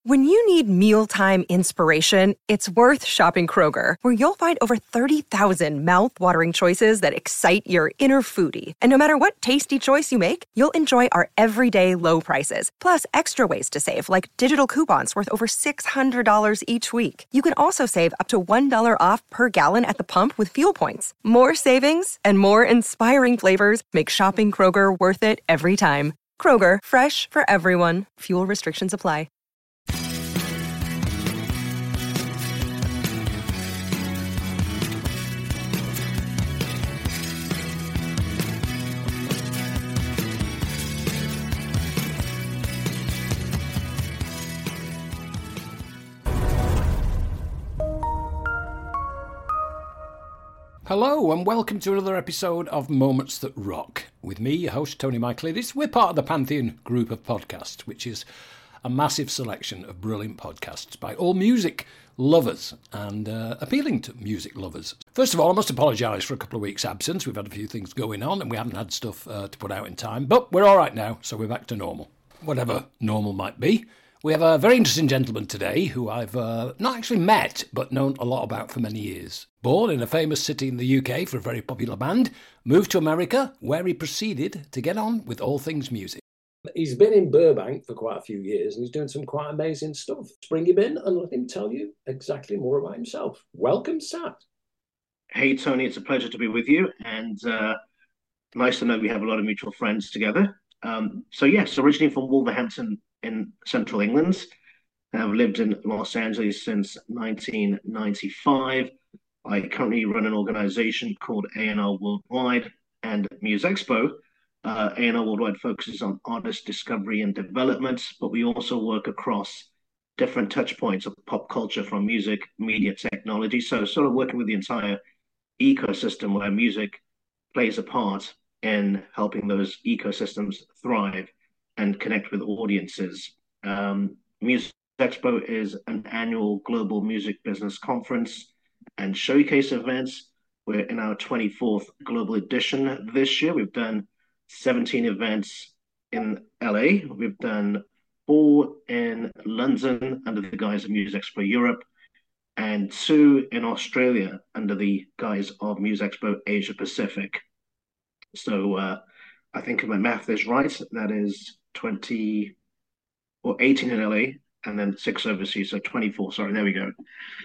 When you need mealtime inspiration, it's worth shopping Kroger, where you'll find over 30,000 mouth-watering choices that excite your inner foodie. And no matter what tasty choice you make, you'll enjoy our everyday low prices, plus extra ways to save, like digital coupons worth over $600 each week. You can also save up to $1 off per gallon at the pump with fuel points. More savings and more inspiring flavors make shopping Kroger worth it every time. Kroger, fresh for everyone. Fuel restrictions apply. Hello and welcome to another episode of Moments That Rock. With me, your host Tony Michaelidis. We're part of the Pantheon group of podcasts, which is a massive selection of brilliant podcasts by all music lovers and appealing to music lovers. First of all, I must apologise for a couple of weeks' absence. We've had a few things going on and we haven't had stuff to put out in time, but we're all right now, so we're back to normal. Whatever normal might be. We have a very interesting gentleman today who I've not actually met, but known a lot about for many years. Born in a famous city in the UK for a very popular band, moved to America, where he proceeded to get on with all things music. He's been in Burbank for quite a few years and he's doing some quite amazing stuff. Let's bring him in and let him tell you exactly more about himself. Welcome, Sat. Hey, Tony, it's a pleasure to be with you, and nice to know we have a lot of mutual friends together. Yes, originally from Wolverhampton in central England. I've lived in Los Angeles since 1995. I currently run an organization called A&R Worldwide and MuseXpo. A&R Worldwide focuses on artist discovery and development, but we also work across different touch points of pop culture, from music, media, technology. So sort of working with the entire ecosystem where music plays a part in helping those ecosystems thrive and connect with audiences. Music Expo is an annual global music business conference and showcase events. We're in our 24th global edition this year. We've done 17 events in LA. We've done 4 in London under the guise of Music Expo Europe, and 2 in Australia under the guise of Music Expo Asia Pacific. So I think if my math is right, that is 20 or 18 in LA and then 6 overseas, so 24. Sorry, there we go.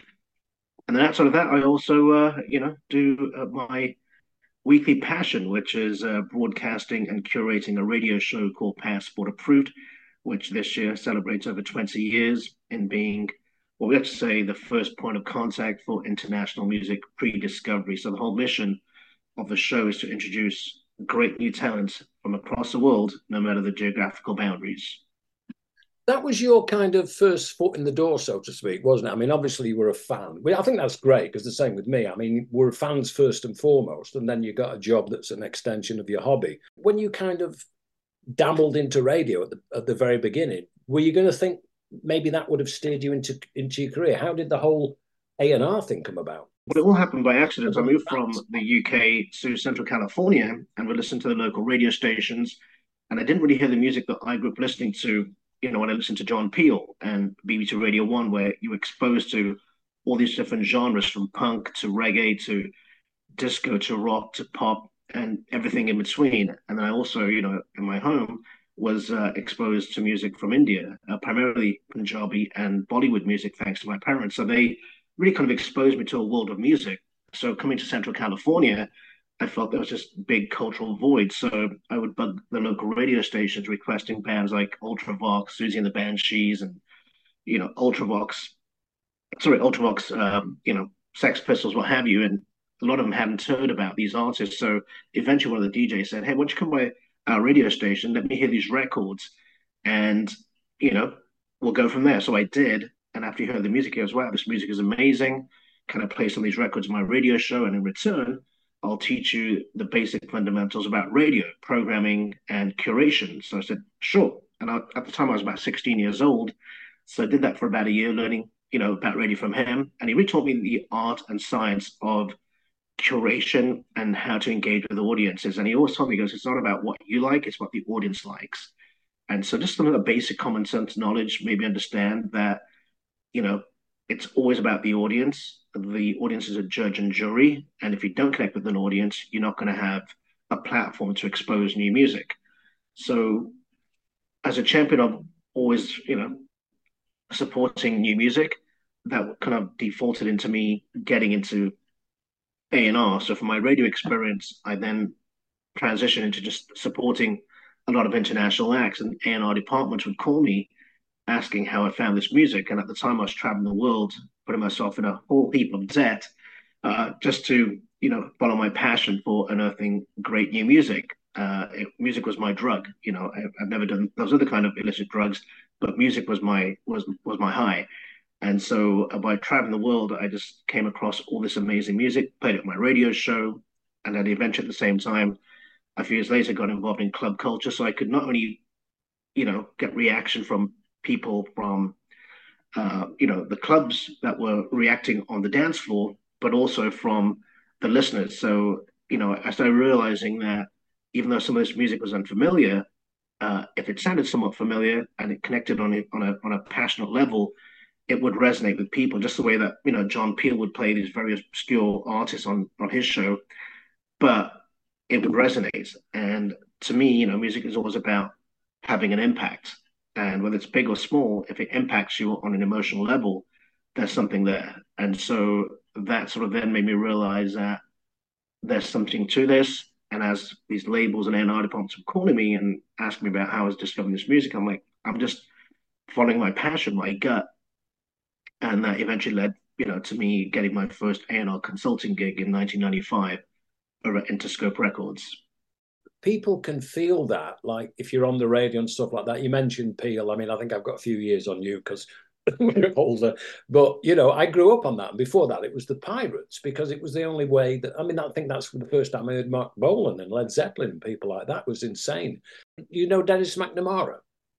And then outside of that, I also, do my weekly passion, which is broadcasting and curating a radio show called Passport Approved, which this year celebrates over 20 years in being, what we have to say, the first point of contact for international music pre-discovery. So the whole mission of the show is to introduce great new talent from across the world, no matter the geographical boundaries. That was your kind of first foot in the door, so to speak, wasn't it? I mean, obviously you were a fan. I think that's great, because the same with me. I mean, we're fans first and foremost, and then you got a job that's an extension of your hobby. When you kind of dabbled into radio at the very beginning, were you going to think maybe that would have steered you into your career? How did the whole A&R thing come about? Well, it all happened by accident. I moved from the UK to Central California and would listen to the local radio stations. And I didn't really hear the music that I grew up listening to, when I listened to John Peel and BBC Radio 1, where you were exposed to all these different genres, from punk to reggae to disco to rock to pop and everything in between. And then I also, in my home, was exposed to music from India, primarily Punjabi and Bollywood music, thanks to my parents. So they really kind of exposed me to a world of music. So coming to Central California, I felt there was this big cultural void. So I would bug the local radio stations requesting bands like Ultravox, Susie and the Banshees, and, Ultravox, Sex Pistols, what have you. And a lot of them hadn't heard about these artists. So eventually one of the DJs said, hey, why don't you come by our radio station? Let me hear these records. And, we'll go from there. So I did. And after you heard the music, he goes, wow, this music is amazing. Can I play some of these records in my radio show? And in return, I'll teach you the basic fundamentals about radio, programming, and curation. So I said, sure. And at the time, I was about 16 years old. So I did that for about a year, learning, about radio from him. And he really taught me the art and science of curation and how to engage with audiences. And he always told me, he goes, it's not about what you like, it's what the audience likes. And so just some of the basic common sense knowledge, maybe understand that, you know, it's always about the audience. The audience is a judge and jury. And if you don't connect with an audience, you're not going to have a platform to expose new music. So as a champion of always, supporting new music, that kind of defaulted into me getting into A&R. So for my radio experience, I then transitioned into just supporting a lot of international acts, and A&R departments would call me asking how I found this music. And at the time, I was traveling the world, putting myself in a whole heap of debt, just to follow my passion for unearthing great new music. Music was my drug. I've never done those other kind of illicit drugs, but music was my high. And so by traveling the world, I just came across all this amazing music, played it at my radio show, and then eventually at the same time, a few years later, got involved in club culture. So I could not only, get reaction from people from, the clubs that were reacting on the dance floor, but also from the listeners. So, I started realizing that even though some of this music was unfamiliar, if it sounded somewhat familiar and it connected on a passionate level, it would resonate with people, just the way that John Peel would play these very obscure artists on his show, but it would resonate. And to me, music is always about having an impact, and whether it's big or small, if it impacts you on an emotional level, there's something there. And so that sort of then made me realize that there's something to this. And as these labels and A&R departments were calling me and asking me about how I was discovering this music, I'm like, I'm just following my passion, my gut. And that eventually led, to me getting my first A&R consulting gig in 1995 over at Interscope Records. People can feel that, like if you're on the radio and stuff like that. You mentioned Peel. I mean, I think I've got a few years on you because we're older. But, I grew up on that. And before that, it was the Pirates, because it was the only way that, I think that's the first time I heard Mark Bolan and Led Zeppelin and people like that. It was insane. You know Dennis McNamara?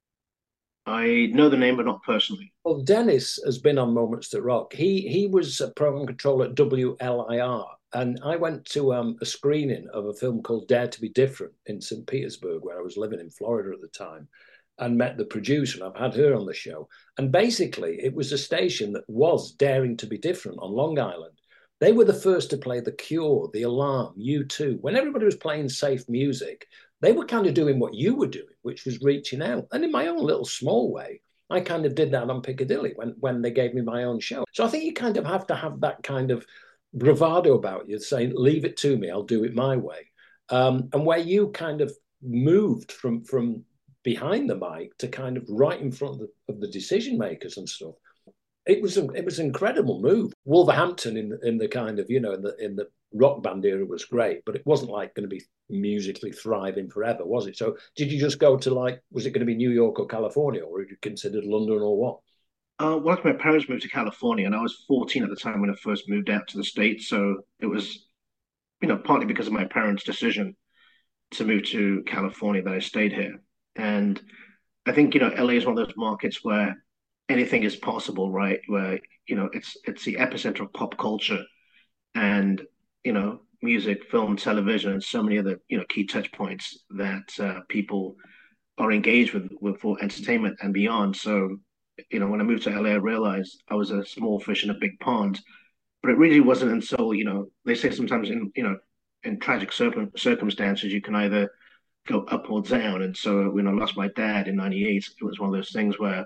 I know the name, but not personally. Well, Dennis has been on Moments That Rock. He was a program controller at WLIR. And I went to a screening of a film called Dare to Be Different in St. Petersburg, where I was living in Florida at the time, and met the producer. And I've had her on the show. And basically, it was a station that was daring to be different on Long Island. They were the first to play The Cure, The Alarm, U2. When everybody was playing safe music, they were kind of doing what you were doing, which was reaching out. And in my own little small way, I kind of did that on Piccadilly when they gave me my own show. So I think you kind of have to have that kind of bravado about you, saying, leave it to me, I'll do it my way. And where you kind of moved from behind the mic to kind of right in front of the decision makers and stuff. It was an incredible move. Wolverhampton in the kind of, in the rock band era was great, but it wasn't like going to be musically thriving forever, was it? So did you just go to was it going to be New York or California, or had you considered London or what? Well, my parents moved to California, and I was 14 at the time when I first moved out to the States. So it was, partly because of my parents' decision to move to California that I stayed here. And I think, LA is one of those markets where anything is possible, right? Where, it's the epicenter of pop culture and, music, film, television, and so many other, key touch points that people are engaged with for entertainment and beyond. So, when I moved to LA, I realized I was a small fish in a big pond. But it really wasn't until, they say sometimes in tragic circumstances, you can either go up or down. And so when I lost my dad in 98, it was one of those things where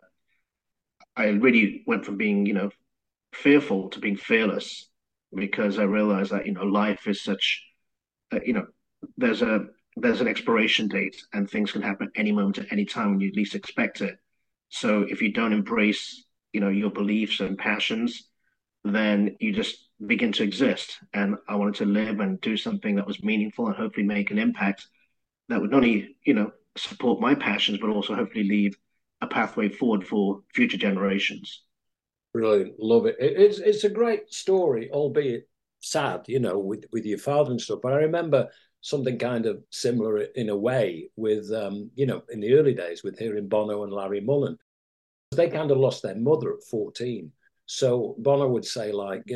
I really went from being, fearful to being fearless, because I realized that, life is such, you know, there's an expiration date and things can happen any moment at any time when you least expect it. So if you don't embrace, your beliefs and passions, then you just begin to exist. And I wanted to live and do something that was meaningful and hopefully make an impact that would not only, support my passions, but also hopefully leave a pathway forward for future generations. Brilliant, love it. It's a great story, albeit sad, with your father and stuff. But I remember something kind of similar in a way with, in the early days with hearing Bono and Larry Mullen. They kind of lost their mother at 14. So Bono would say,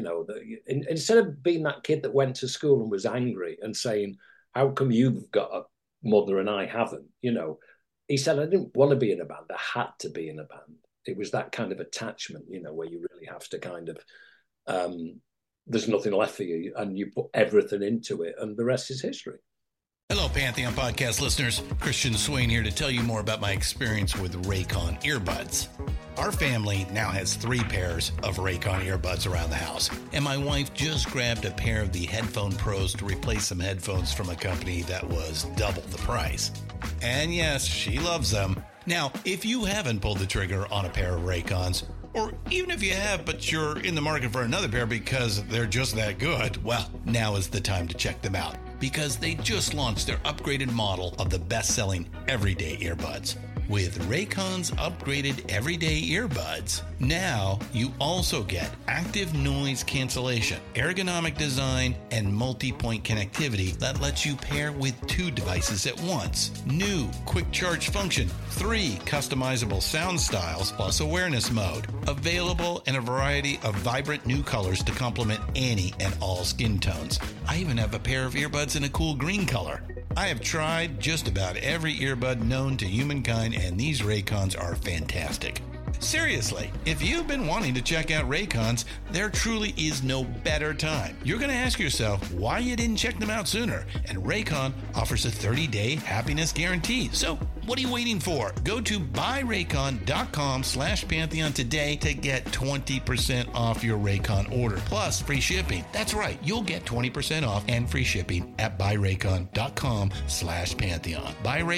instead of being that kid that went to school and was angry and saying, how come you've got a mother and I haven't, he said, I didn't want to be in a band. I had to be in a band. It was that kind of attachment, where you really have to kind of, there's nothing left for you and you put everything into it and the rest is history. Hello, Pantheon podcast listeners. Christian Swain here to tell you more about my experience with Raycon earbuds. Our family now has 3 pairs of Raycon earbuds around the house, and my wife just grabbed a pair of the Headphone Pros to replace some headphones from a company that was double the price. And yes, she loves them. Now, if you haven't pulled the trigger on a pair of Raycons, or even if you have, but you're in the market for another pair because they're just that good, well, now is the time to check them out, because they just launched their upgraded model of the best-selling everyday earbuds. With Raycon's upgraded everyday earbuds, now you also get active noise cancellation, ergonomic design, and multi-point connectivity that lets you pair with 2 devices at once. New quick charge function, 3 customizable sound styles, plus awareness mode. Available in a variety of vibrant new colors to complement any and all skin tones. I even have a pair of earbuds in a cool green color. I have tried just about every earbud known to humankind, and these Raycons are fantastic. Seriously, if you've been wanting to check out Raycons, there truly is no better time. You're going to ask yourself why you didn't check them out sooner, and Raycon offers a 30-day happiness guarantee. So what are you waiting for? Go to buyraycon.com/Pantheon today to get 20% off your Raycon order, plus free shipping. That's right, you'll get 20% off and free shipping at buyraycon.com/Pantheon.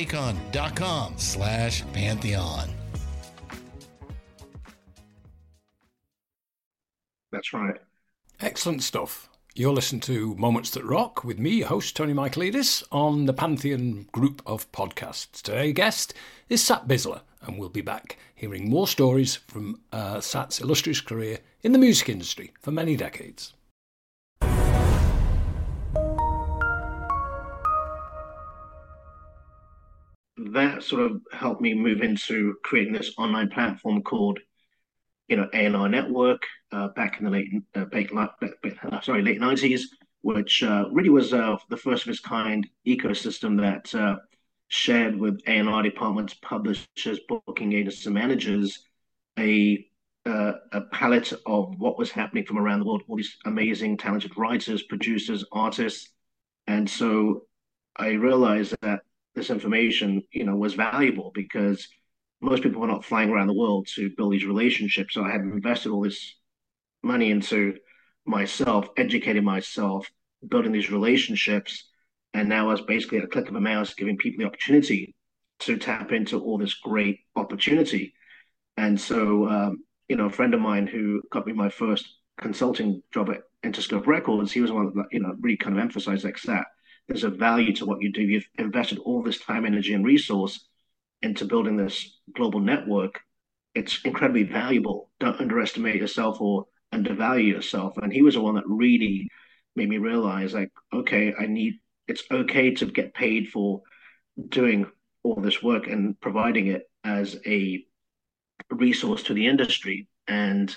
buyraycon.com/Pantheon. That's right. Excellent stuff. You're listening to Moments That Rock with me, host Tony Michaelidis, on the Pantheon group of podcasts. Today's guest is Sat Bisler, and we'll be back hearing more stories from Sat's illustrious career in the music industry for many decades. That sort of helped me move into creating this online platform called A&R Network back in the late 90s, which really was the first of its kind ecosystem that shared with A&R departments, publishers, booking agents, and managers a palette of what was happening from around the world, all these amazing, talented writers, producers, artists. And so I realized that this information, was valuable because most people were not flying around the world to build these relationships. So I had invested all this money into myself, educating myself, building these relationships. And now I was basically at a click of a mouse giving people the opportunity to tap into all this great opportunity. And so, a friend of mine who got me my first consulting job at Interscope Records, he was one that, really kind of emphasized like that. There's a value to what you do. You've invested all this time, energy, and resource into building this global network. It's incredibly valuable. Don't underestimate yourself or undervalue yourself. And he was the one that really made me realize, like, okay, it's okay to get paid for doing all this work and providing it as a resource to the industry. And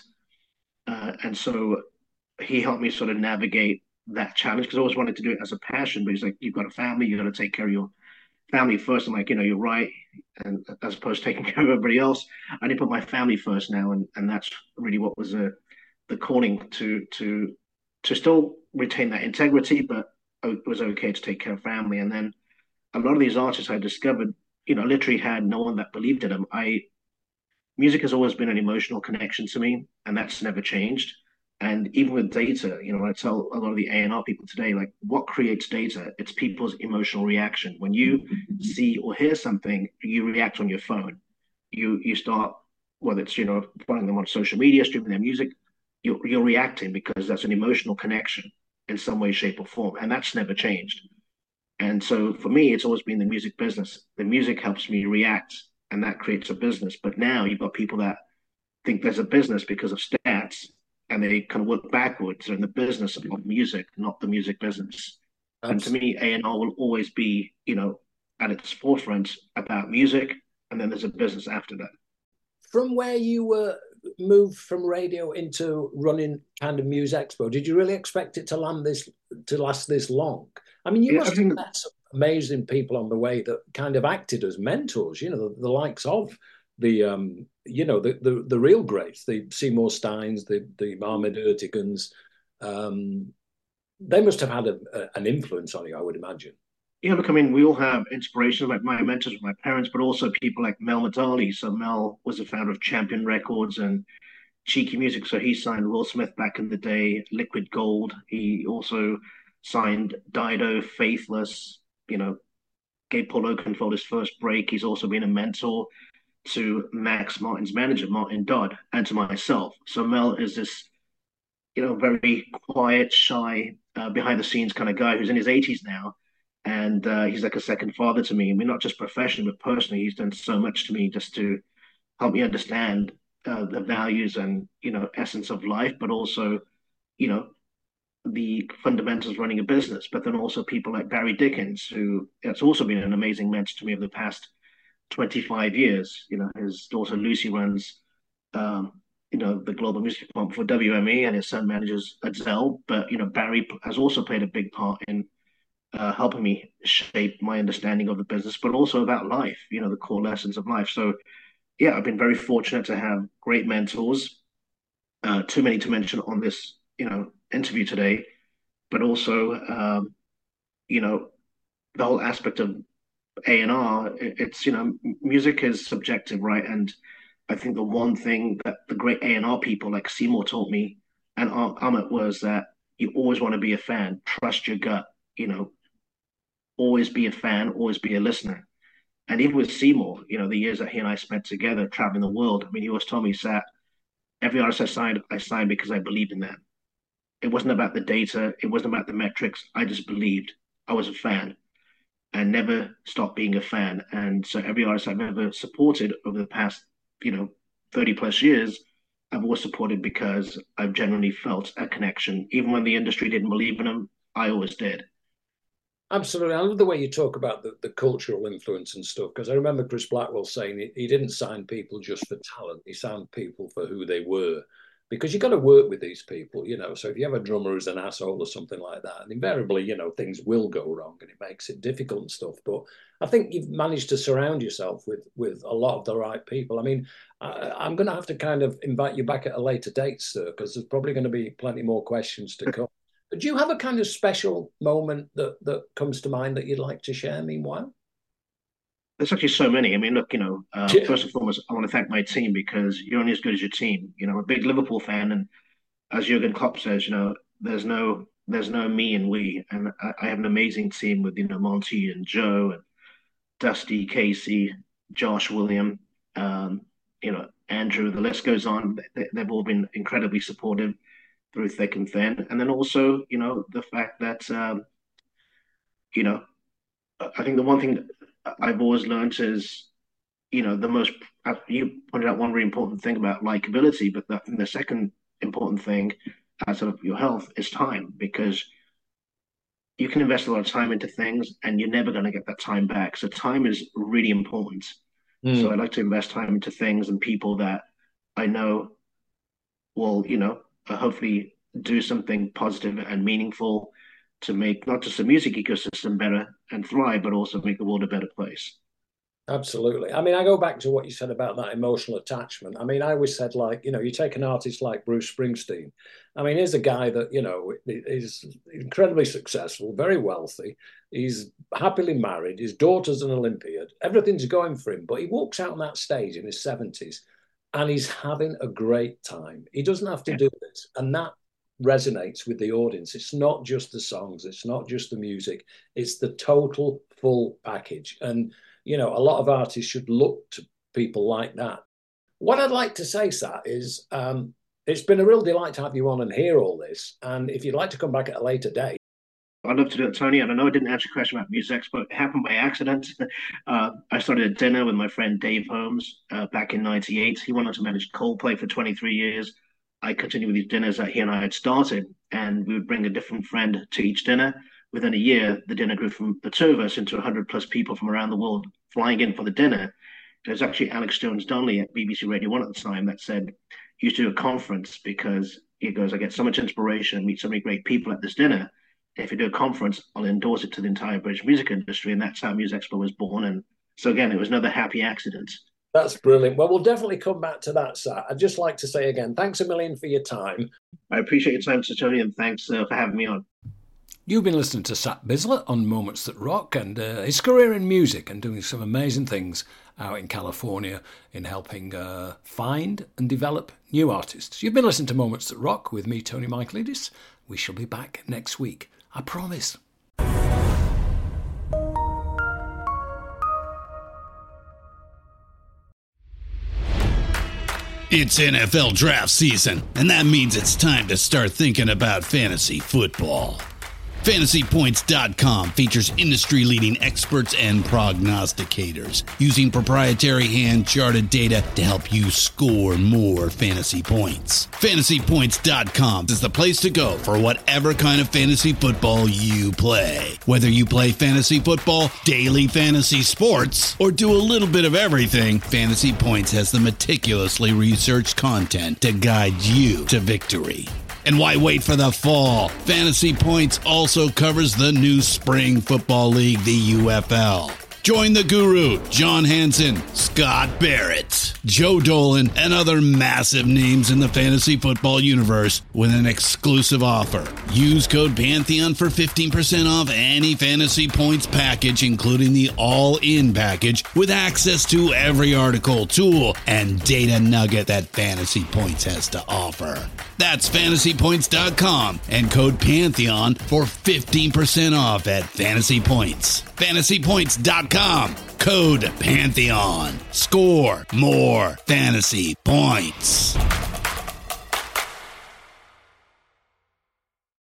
so he helped me sort of navigate that challenge, because I always wanted to do it as a passion. But he's like, you've got a family, you got to take care of your family first. I'm like, you're right. And as opposed to taking care of everybody else, I need to put my family first now. And that's really what was the calling to still retain that integrity, but it was okay to take care of family. And then a lot of these artists I discovered, literally had no one that believed in them. Music has always been an emotional connection to me, and that's never changed. And even with data, I tell a lot of the A&R people today, like, what creates data? It's people's emotional reaction. When you see or hear something, you react on your phone. You start, whether it's, following them on social media, streaming their music, you're reacting because that's an emotional connection in some way, shape, or form. And that's never changed. And so for me, it's always been the music business. The music helps me react, and that creates a business. But now you've got people that think there's a business because of stats, and they kind of work backwards. They're in the business of music, not the music business. Absolutely. And to me, A&R will always be, at its forefront about music, and then there's a business after that. From where you were moved from radio into running kind of Muse Expo, did you really expect it to last this long? I mean, you must have met amazing people on the way that kind of acted as mentors, the likes of the real greats, the Seymour Steins, the Ahmed Ertegans. They must have had an influence on you, I would imagine. Yeah, look, I mean, we all have inspiration. Like my mentors were my parents, but also people like Mel Madali. So Mel was the founder of Champion Records and Cheeky Music. So he signed Will Smith back in the day, Liquid Gold. He also signed Dido, Faithless, gave Paul Oakenfold his first break. He's also been a mentor to Max Martin's manager, Martin Dodd, and to myself. So Mel is this, very quiet, shy, behind the scenes kind of guy who's in his 80s now. And he's like a second father to me. I mean, not just professionally, but personally, he's done so much to me just to help me understand the values and, essence of life, but also, the fundamentals of running a business. But then also people like Barry Dickens, who has also been an amazing mentor to me over the past 25 years. His daughter Lucy runs, the global music department for WME, and his son manages Adele. But, Barry has also played a big part in helping me shape my understanding of the business, but also about life, the core lessons of life. So, yeah, I've been very fortunate to have great mentors, too many to mention on this, interview today, but also, the whole aspect of A&R, it's, music is subjective, right? And I think the one thing that the great A&R people like Seymour taught me and Ahmet was that you always want to be a fan, trust your gut, always be a fan, always be a listener. And even with Seymour, the years that he and I spent together traveling the world, I mean, he always told me, Sat, every artist I signed because I believed in them. It wasn't about the data, it wasn't about the metrics. I just believed. I was a fan and never stopped being a fan. And so every artist I've ever supported over the past, 30 plus years, I've always supported because I've genuinely felt a connection. Even when the industry didn't believe in them, I always did. Absolutely. I love the way you talk about the cultural influence and stuff, because I remember Chris Blackwell saying he didn't sign people just for talent. He signed people for who they were, because you've got to work with these people, So if you have a drummer who's an asshole or something like that, and invariably, things will go wrong and it makes it difficult and stuff. But I think you've managed to surround yourself with a lot of the right people. I mean, I'm going to have to kind of invite you back at a later date, sir, because there's probably going to be plenty more questions to come. Do you have a kind of special moment that comes to mind that you'd like to share meanwhile? There's actually so many. I mean, look, first and foremost, I want to thank my team because you're only as good as your team. I'm a big Liverpool fan, and as Jurgen Klopp says, there's no me and we, and I have an amazing team with Monty and Joe and Dusty, Casey, Josh, William, Andrew. The list goes on. They've all been incredibly supportive through thick and thin. And then also, the fact that, I think the one thing I've always learned is, you pointed out one really important thing about likability, but the second important thing outside of your health is time, because you can invest a lot of time into things and you're never going to get that time back. So time is really important. So I like to invest time into things and people that I know will, hopefully do something positive and meaningful to make not just the music ecosystem better and thrive, but also make the world a better place. Absolutely. I mean, I go back to what you said about that emotional attachment. I mean, I always said, like, you take an artist like Bruce Springsteen. I mean, here's a guy that, is incredibly successful, very wealthy. He's happily married. His daughter's an Olympiad. Everything's going for him. But he walks out on that stage in his 70s and he's having a great time. He doesn't have to do this. And that resonates with the audience. It's not just the songs. It's not just the music. It's the total full package. And, a lot of artists should look to people like that. What I'd like to say, Sat, is it's been a real delight to have you on and hear all this. And if you'd like to come back at a later date. I'd love to do it, Tony. And I know I didn't answer your question about music, but it happened by accident. I started a dinner with my friend Dave Holmes back in '98. He went on to manage Coldplay for 23 years. I continued with these dinners that he and I had started, and we would bring a different friend to each dinner. Within a year, the dinner grew from the two of us into 100 plus people from around the world flying in for the dinner. There's actually Alex Jones-Donnelly at BBC Radio 1 at the time that said he used to do a conference because he goes, I get so much inspiration and meet so many great people at this dinner. if you do a conference, I'll endorse it to the entire British music industry. And that's how Musexpo was born. And so again, it was another happy accident. That's brilliant. Well, we'll definitely come back to that, Sat. I'd just like to say again, thanks a million for your time. I appreciate your time, Sir Tony, and thanks for having me on. You've been listening to Sat Bislett on Moments That Rock, and his career in music and doing some amazing things out in California in helping find and develop new artists. You've been listening to Moments That Rock with me, Tony Michaelidis. We shall be back next week. I promise. It's NFL draft season, and that means it's time to start thinking about fantasy football. FantasyPoints.com features industry-leading experts and prognosticators using proprietary hand-charted data to help you score more fantasy points. FantasyPoints.com is the place to go for whatever kind of fantasy football you play. Whether you play fantasy football, daily fantasy sports, or do a little bit of everything, Fantasy Points has the meticulously researched content to guide you to victory. And why wait for the fall? Fantasy Points also covers the new spring football league, the UFL. Join the guru, John Hansen, Scott Barrett, Joe Dolan, and other massive names in the fantasy football universe with an exclusive offer. Use code Pantheon for 15% off any Fantasy Points package, including the all-in package, with access to every article, tool, and data nugget that Fantasy Points has to offer. That's FantasyPoints.com and code Pantheon for 15% off at Fantasy Points. FantasyPoints.com, code Pantheon. Score more fantasy points.